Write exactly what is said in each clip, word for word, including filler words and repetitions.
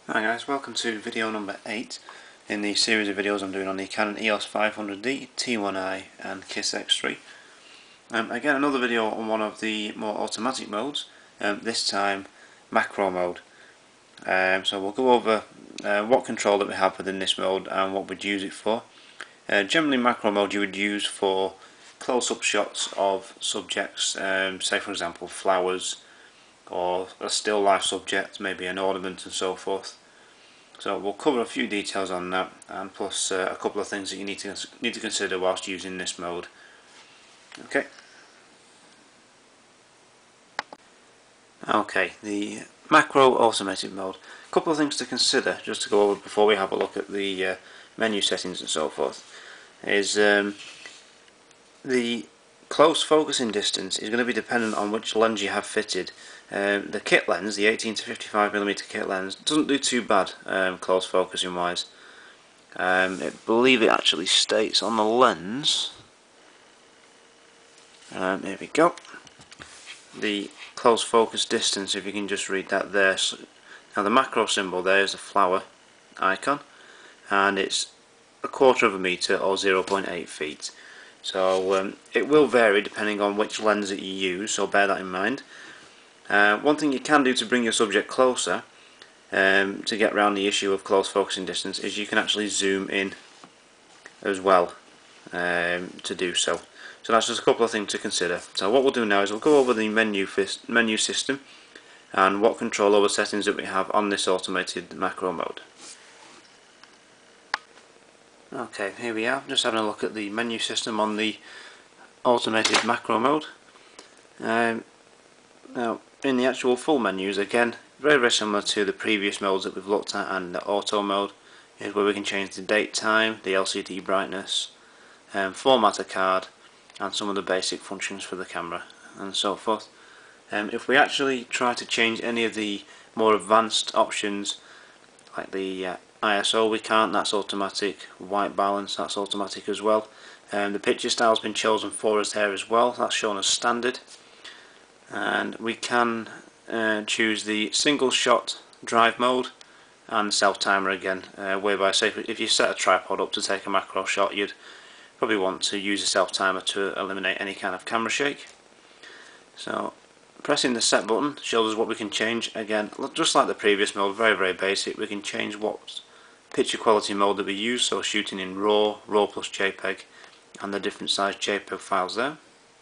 Hi guys, welcome to video number eight in the series of videos I'm doing on the Canon E O S five hundred D, T one i and KISS X three. Um, again, another video on one of the more automatic modes, um, this time macro mode. Um, so we'll go over uh, what control that we have within this mode and what we'd use it for. Uh, generally macro mode you would use for close-up shots of subjects, um, say for example flowers, or a still life subject, maybe an ornament and so forth. So we'll cover a few details on that, and plus uh, a couple of things that you need to need to consider whilst using this mode. Okay. Okay, the macro automated mode. A couple of things to consider just to go over before we have a look at the uh, menu settings and so forth. Is um, the close focusing distance is going to be dependent on which lens you have fitted. Um, the kit lens, the eighteen to fifty-five millimeter kit lens, doesn't do too bad um, close focusing wise. Um, I believe it actually states on the lens. Um, here we go. The close focus distance, if you can just read that there. So, now the macro symbol there is a flower icon, and it's a quarter of a meter or zero point eight feet. So um, it will vary depending on which lens that you use, so bear that in mind. Uh, one thing you can do to bring your subject closer, um, to get around the issue of close focusing distance, is you can actually zoom in as well um, to do so. So that's just a couple of things to consider. So what we'll do now is we'll go over the menu, menu system and what control over settings that we have on this automated macro mode. Okay, here we are, just having a look at the menu system on the automated macro mode. Um, now, in the actual full menus, again, very very similar to the previous modes that we've looked at, and the auto mode is where we can change the date time, the L C D brightness, um, format a card, and some of the basic functions for the camera and so forth. Um, if we actually try to change any of the more advanced options, like the uh, I S O, we can't, that's automatic. White balance, that's automatic as well. Um, the picture style has been chosen for us there as well, that's shown as standard. And we can uh, choose the single shot drive mode and self timer again, uh, whereby say if you set a tripod up to take a macro shot, you'd probably want to use a self timer to eliminate any kind of camera shake. So pressing the set button shows us what we can change. Again, just like the previous mode, very very basic. We can change what picture quality mode that we use, so shooting in RAW, RAW plus JPEG, and the different size JPEG files there.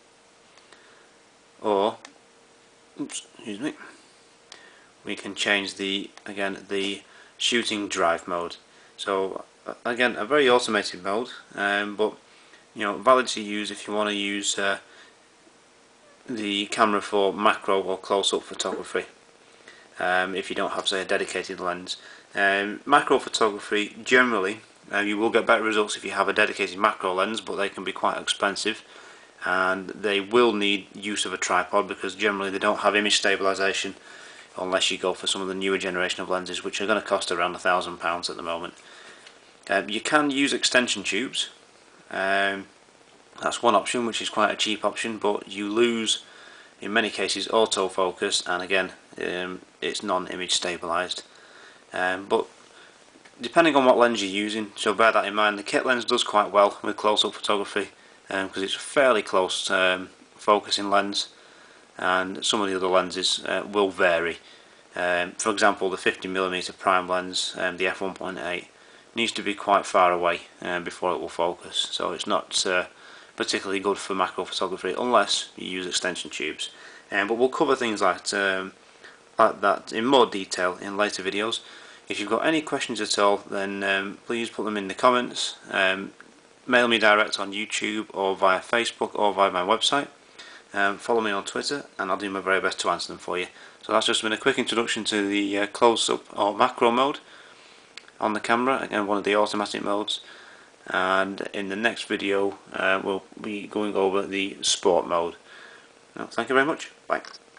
Or oops, excuse me, we can change the again the shooting drive mode. So again, a very automated mode, um, but you know, valid to use if you want to use uh, the camera for macro or close-up photography. Um, if you don't have, say, a dedicated lens, um, macro photography generally uh, you will get better results if you have a dedicated macro lens, but they can be quite expensive. And they will need use of a tripod because generally they don't have image stabilization unless you go for some of the newer generation of lenses, which are going to cost around a thousand pounds at the moment. Um, you can use extension tubes. Um, that's one option, which is quite a cheap option, but you lose in many cases autofocus, and again um, it's non-image stabilized. Um, but depending on what lens you're using, so bear that in mind. The kit lens does quite well with close-up photography, because um, it's a fairly close um, focusing lens, and some of the other lenses uh, will vary. Um, for example, the fifty millimeter prime lens, um, the f one point eight, needs to be quite far away um, before it will focus, so it's not uh, particularly good for macro photography unless you use extension tubes. Um, but we'll cover things like, um, like that in more detail in later videos. If you've got any questions at all, then um, please put them in the comments. Um, mail me direct on YouTube or via Facebook or via my website. Um, follow me on Twitter and I'll do my very best to answer them for you. So that's just been a quick introduction to the uh, close-up or macro mode on the camera, again one of the automatic modes, and in the next video uh, we'll be going over the sport mode. Now, thank you very much, bye.